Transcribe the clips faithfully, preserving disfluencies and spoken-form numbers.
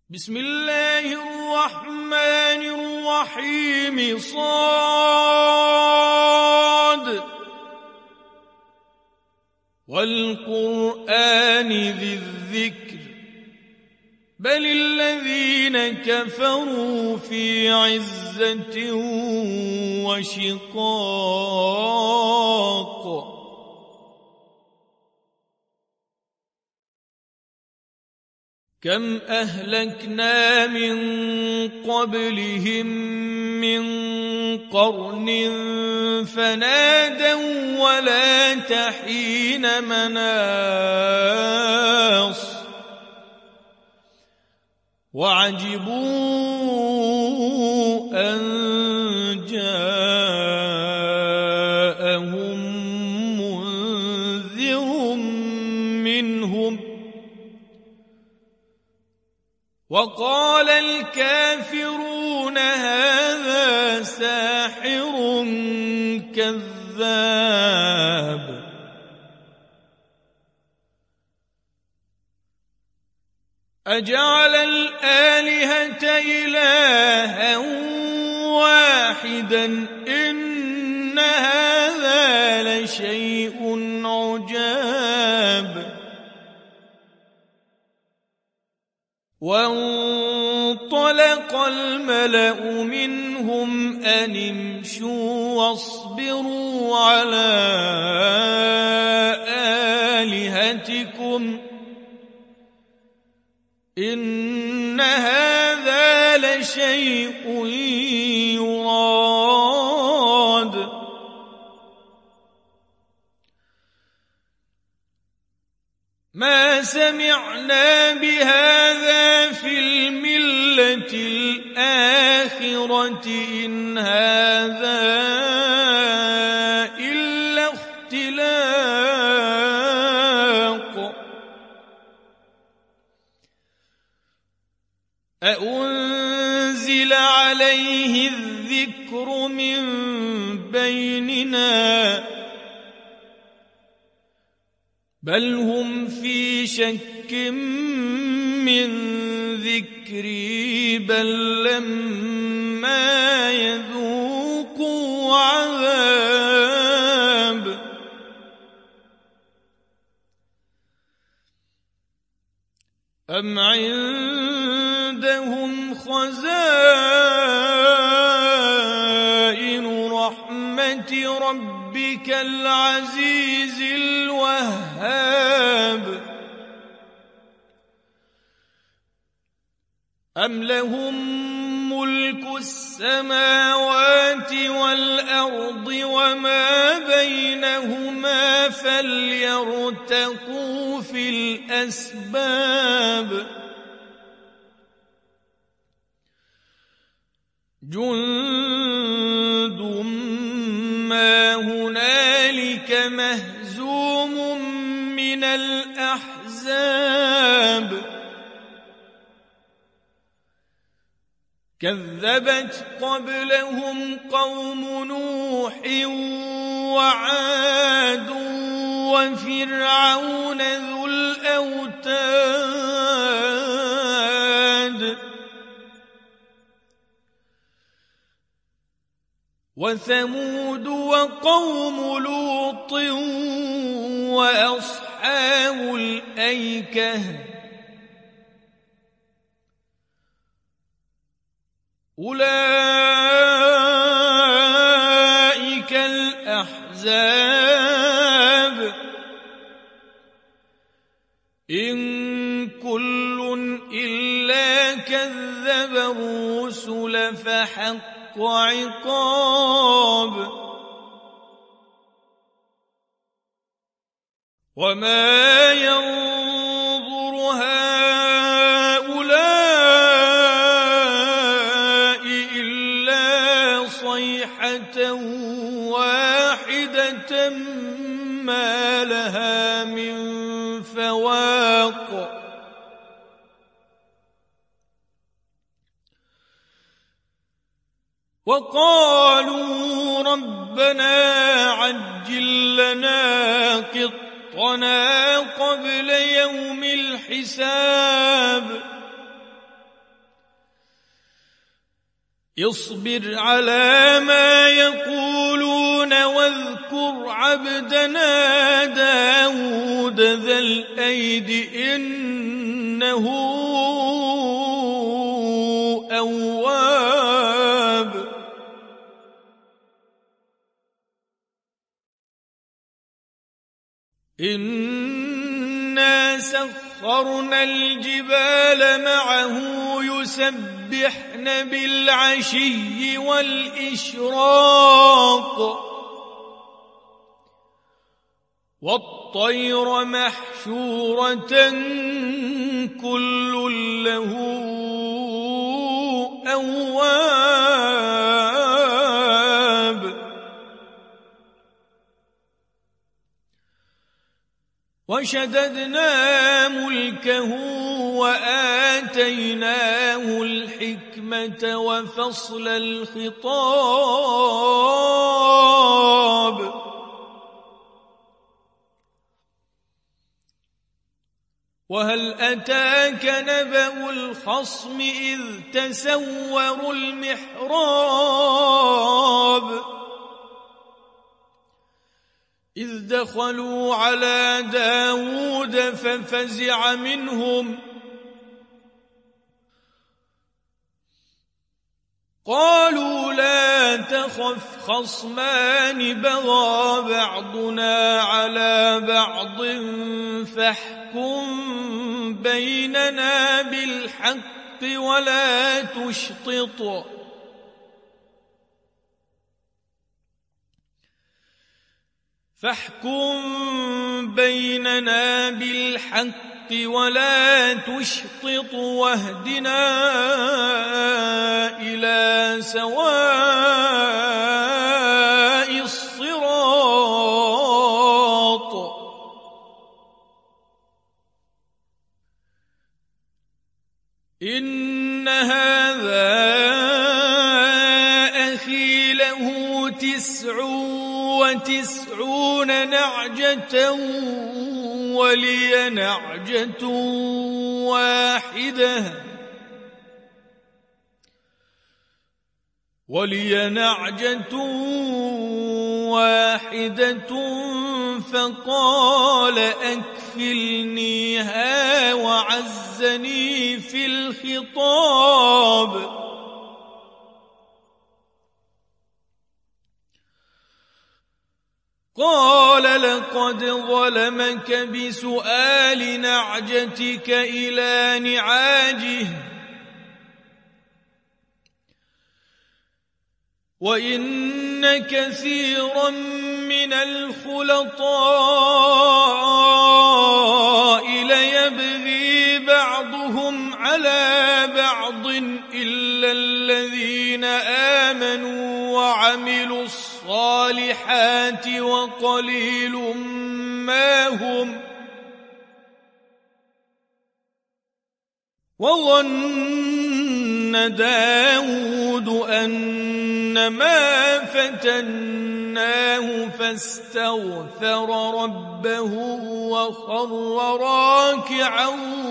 بسم الله الرحمن الرحيم صاد والقرآن ذي الذكر بل الذين كفروا في عزة وشقاق كم أهلكنا من قبلهم من قرن فنادوا ولا تحين مناص وعجبوا أن جاءهم منذر منهم وقال الكافرون هذا ساحر كذاب أجعل الآلهة إلها واحدا إن هذا لشيء عجاب وانطلق الملأ منهم أن امشوا واصبروا على آلهتكم إن هذا لشيء يراد ما سمعنا بهذا في الملة الآخرة إن هذا إلا اختلاق أأنزل عليه الذكر من بيننا بل هم في شك من ذكري بل لما يذوقوا عذاب أم عندهم خزائن رحمة ربك العزيز الوهاب أم لهم ملك السماوات والأرض وما بينهما فليرتقوا في الأسباب جند ما هنالك مهزوم من الأحزاب كذبت قبلهم قوم نوح وعاد وفرعون ذو الأوتاد وثمود وقوم لوط وأصحاب الأيكة أولئك الأحزاب إن كل إلا كذب الرسل فحق عقاب وما ينظر هؤلاء إلا صيحة واحدة ما لها من فواق وقالوا ربنا عجل لنا قطنا قبل يوم الحساب اصبر على ما يقولون واذكر عبدنا داود ذا الأيد إنه أواب إنا سخرنا الجبال معه يسبحن بالعشي والإشراق والطير محشورة كل له أواب وشددنا ملكه وآتيناه الحكمة وفصل الخطاب وهل أتاك نبأ الخصم إذ تسوروا المحراب إذ دخلوا على داود ففزع منهم قالوا لا تخف خصمان بغى بعضنا على بعض فاحكم بيننا بالحق ولا تشطط فاحكم بيننا بالحق ولا تشطط واهدنا إلى سواء الصراط إن هذا أخي له تسع وتسعون نعجة ولي نعجة واحدة ولي نعجة واحدة فقال أكفلنيها وعزني في الخطاب قال لقد ظلمك بسؤال نعجتك إلى نعاجه وإن كثيرا من الخلطاء ليبغي بعضهم على بعض إلا الذين آمنوا وعملوا الصالحات وقليل ما هم وظن داود أنما فتناه فاستغفر ربه وخر راكعا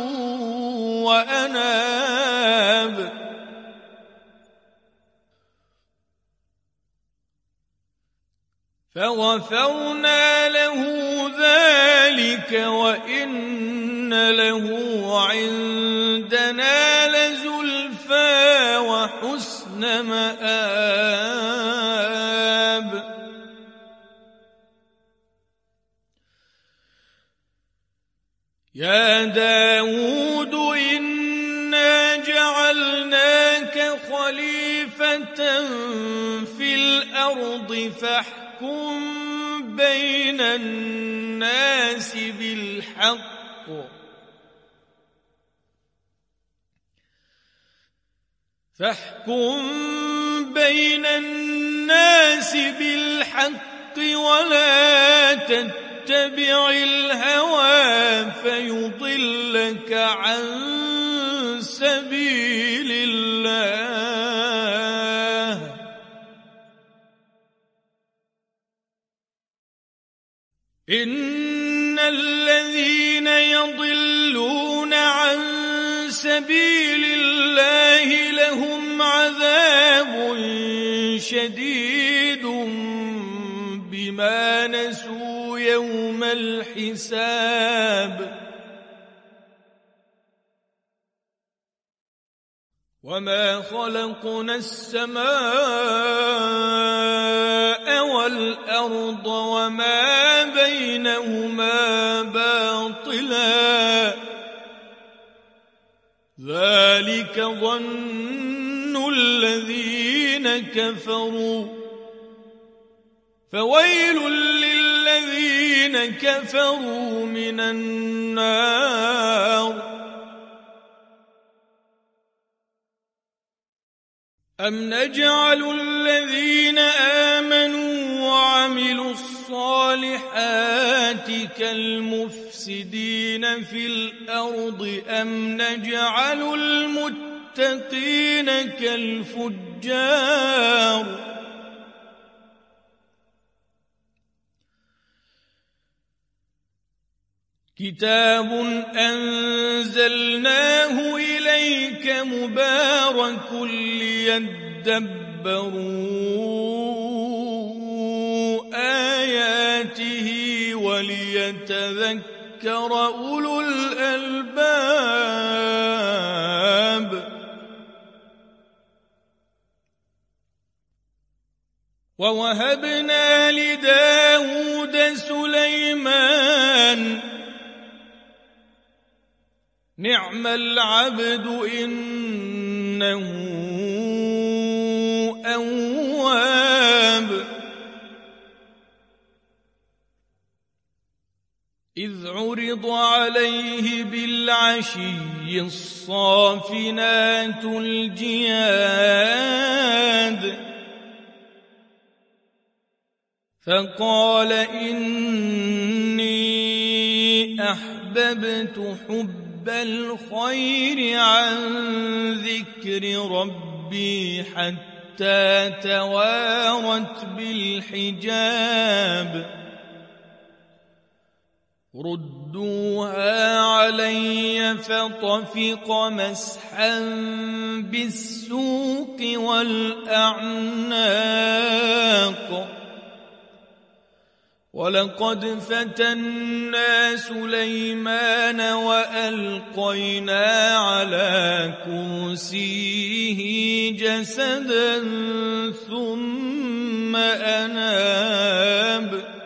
وأناب فغفرنا له ذلك وإن له عندنا لزلفى وحسن مآب يا داود إنا جعلناك خليفة في الأرض فاحكم بين الناس بالحق فاحكم بين الناس بالحق ولا تتبع الهوى فيضلك عن سبيل الله إن الذين يضلون عن سبيل الله لهم عذاب شديد بما نسوا يوم الحساب وما خلقنا السماء والأرض وما بينهما باطلا ذلك ظن الذين كفروا فويل للذين كفروا من النار أم نجعل الذين آمنوا وعملوا الصالحات كالمفسدين في الأرض أم نجعل المتقين كالفجار كتاب أنزلناه إليك مبارك ليدبروا آياته وليتذكر أولو الألباب ووهبنا لداود سليمان نعم العبد إنه أواب إذ عرض عليه بالعشي الصافنات الجياد فقال إني أحببت حب الخير عن ذكر ربي حتى توارت بالحجاب ردوها علي فطفق مسحا بالسوق والأعناق ولقد فتنا سليمان وألقينا على كرسيه جسدا ثم أناب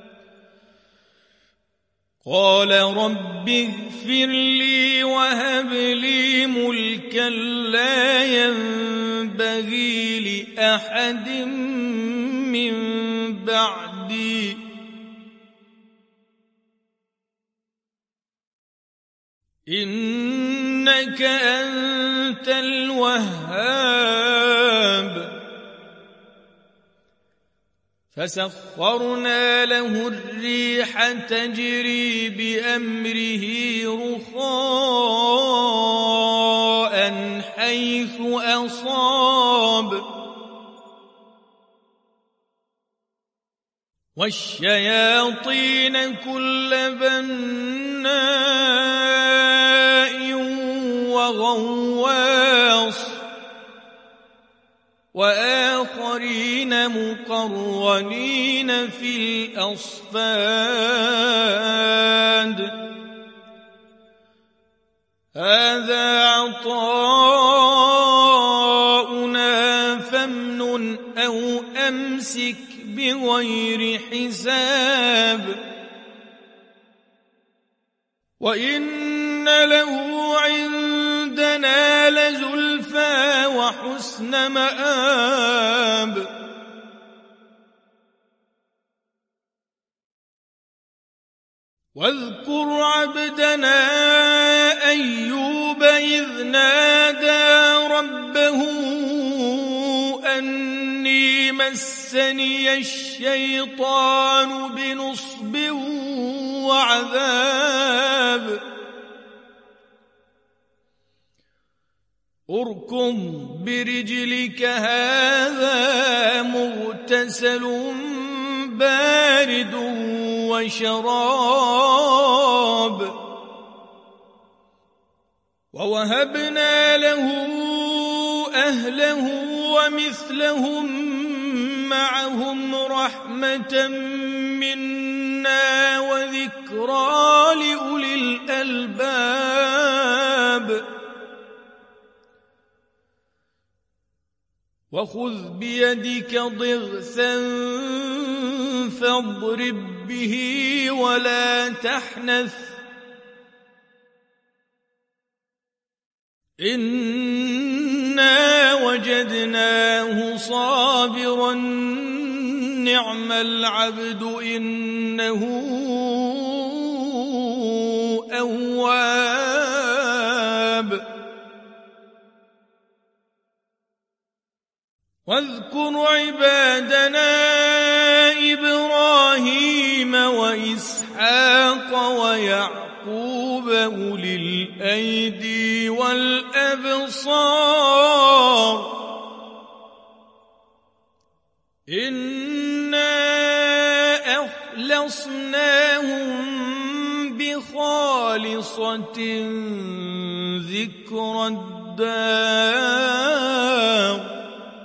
قال رب اغفر لي وهب لي ملكا لا ينبغي لأحد من بعدي إنك أنت الوهاب فسخرنا له الريح تجري بأمره رخاء حيث أصاب والشياطين كل بناء وغواص وآخرين مقرنين في الأصفاد هذا عطاؤنا فامنن أو أمسك بغير حساب وإن له عندنا لزلفى وحسن مآب واذكر عبدنا أيوب إذ نادى ربه أني مسني الشيطان بنصب وعذاب اركض برجلك هذا مغتسل بارد وشراب ووهبنا له أهله ومثلهم معهم رحمة منا وذكرى لأولي الألباب وخذ بيدك ضغثا فاضرب به ولا تحنث إنا وجدناه صابرا نعم العبد إنه أواب واذكر عبادنا إبراهيم وإسحاق ويعقوب أولي الأيدي والأبصار إنا أخلصناهم بخالصة ذكر الدار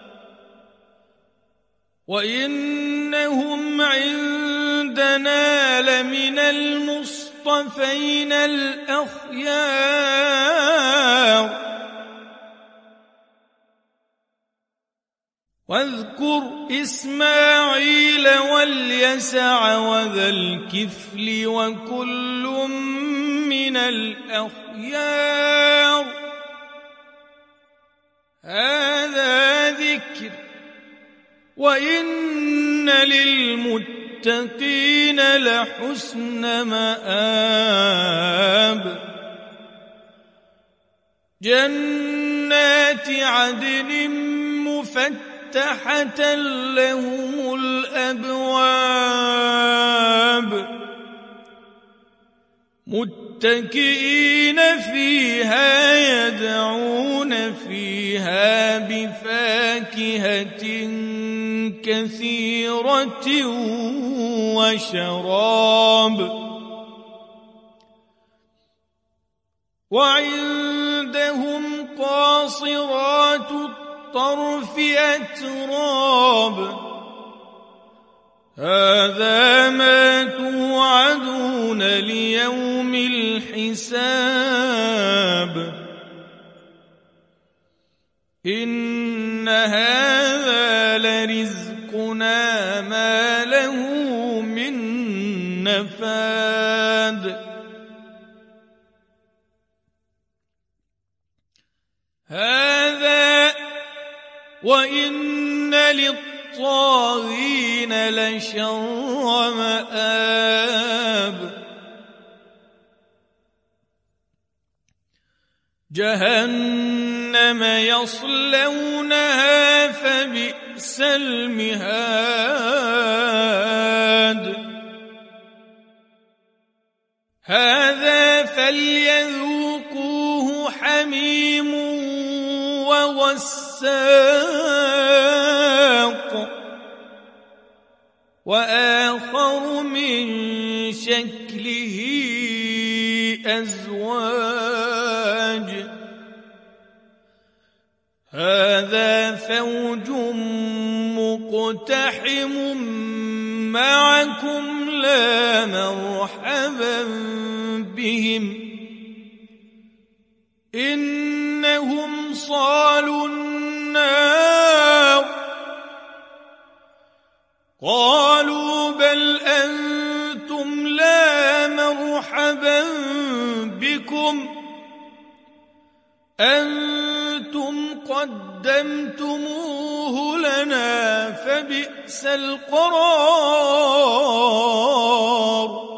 وإنهم عندنا لمن المصطفين الأخيار واذكر إسماعيل واليسع وذا الكفل وكل من الأخيار هذا ذكر وإن للمتقين لحسن مآب جنات عدن مفتحة لهم الأبواب متكئين فيها يدعون فيها بفاكهة كثيرة وشراب وعندهم قاصرات الطرف أتراب هذا ما توعدون ليوم الحساب إن هذا لرزقنا ما له من نفاد هذا وإن للطاغين لشر مآب جهنم يصلونها فبئس المهاد هذا فليذوقوه حميم وغساق وآخر من شكله أزواج هذا فوج مقتحم معكم لا مرحبا بهم إنهم صالوا النار قالوا بل أنتم لا مرحبا بكم أنتم قدمتموه لنا فبئس القرار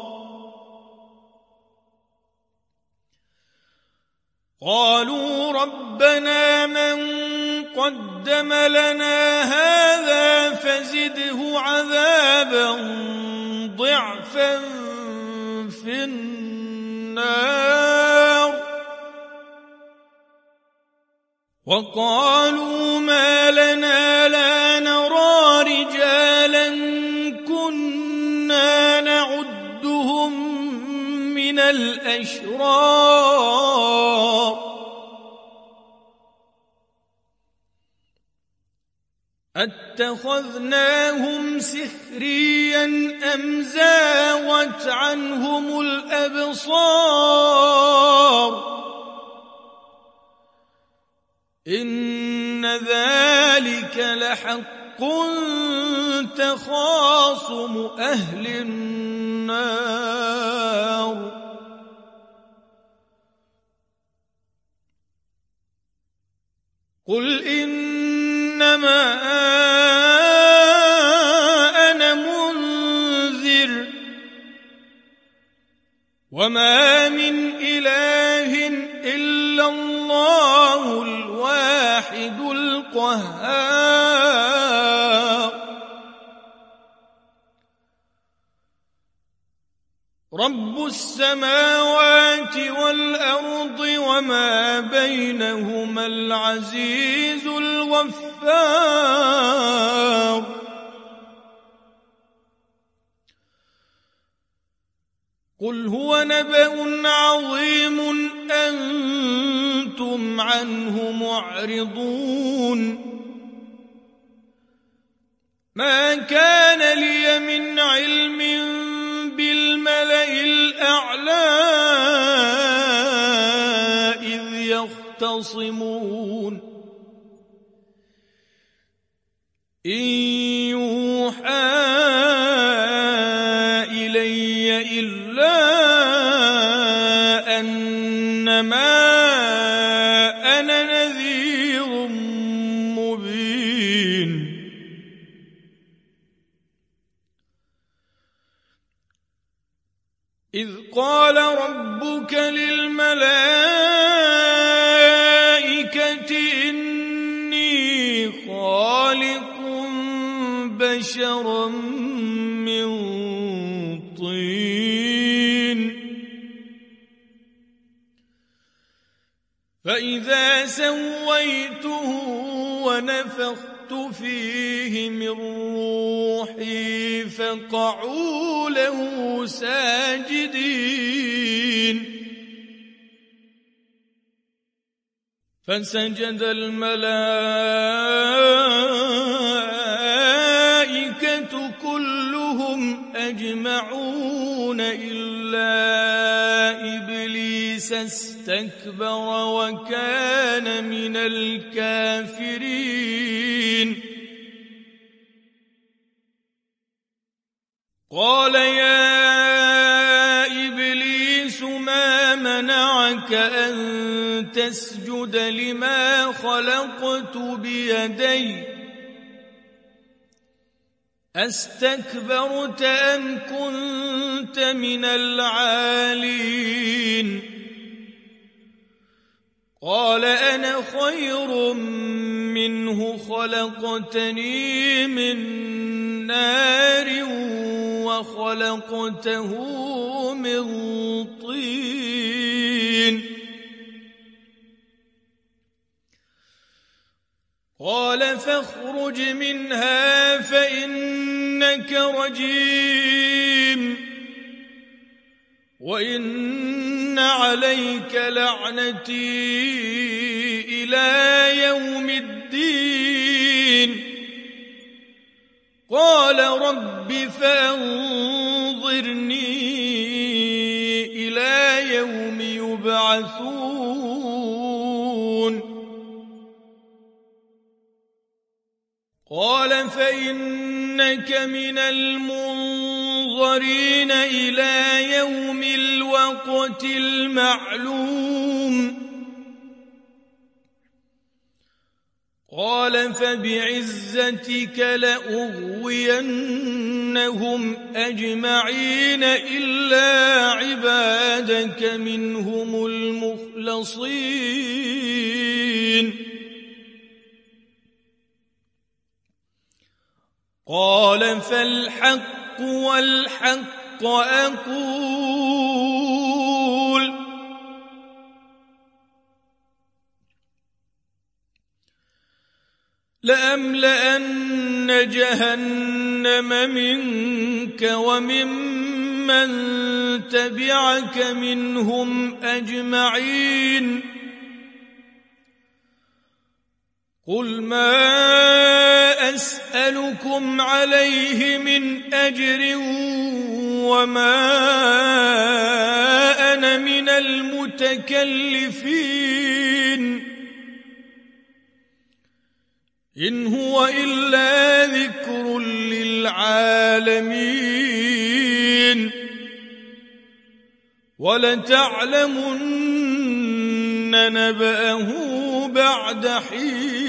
قالوا ربنا من قدم لنا هذا فزده عذابا ضعفا في النار وقالوا ما لنا لا نرى رجالا كنا نعدهم من الأشرار أتخذناهم سخريا أم زاغت عنهم الأبصار إن ذلك لحق تخاصم أهل النار قل إنما أنا منذر وما من إله إلا الله الواحد القهار رب السماوات والأرض وما بينهما العزيز الغفار قل هو نبأ عظيم أنتم عنه معرضون ما كان لي من علم بالملأ الأعلى إذ يختصمون إن يوحى إلي إلا أنما أنا نذير مبين إذ قال ربك للملائكة إني خالق بشرا من طين فإذا سويته ونفخت فيه من روحي فقعوا له ساجدين فسجد الملائكة كلهم أجمعون إلا إبليس استكبر وكان من الكافرين قال يا إبليس ما منعك أن تسجد لما خلقت بيدي أستكبرت أم كنت من العالين قال أنا خير منه خلقتني من نار وخلقته من طين قال فاخرج منها فإنك رجيم وإن عليك لعنتي إلى يوم الدين قال رب فأنظرني إلى يوم يبعثون قال فإنك من المنظرين إلى يوم الوقت المعلوم قال فبعزتك لأغوينهم أجمعين إلا عبادك منهم المخلصين قال فالحق والحق أقول لأملأن جهنم منك وممن تبعك منهم أجمعين قل ما أسألكم عليه من أجر وما أنا من المتكلفين إن هو إلا ذكر للعالمين ولتعلمن نبأه بعد حين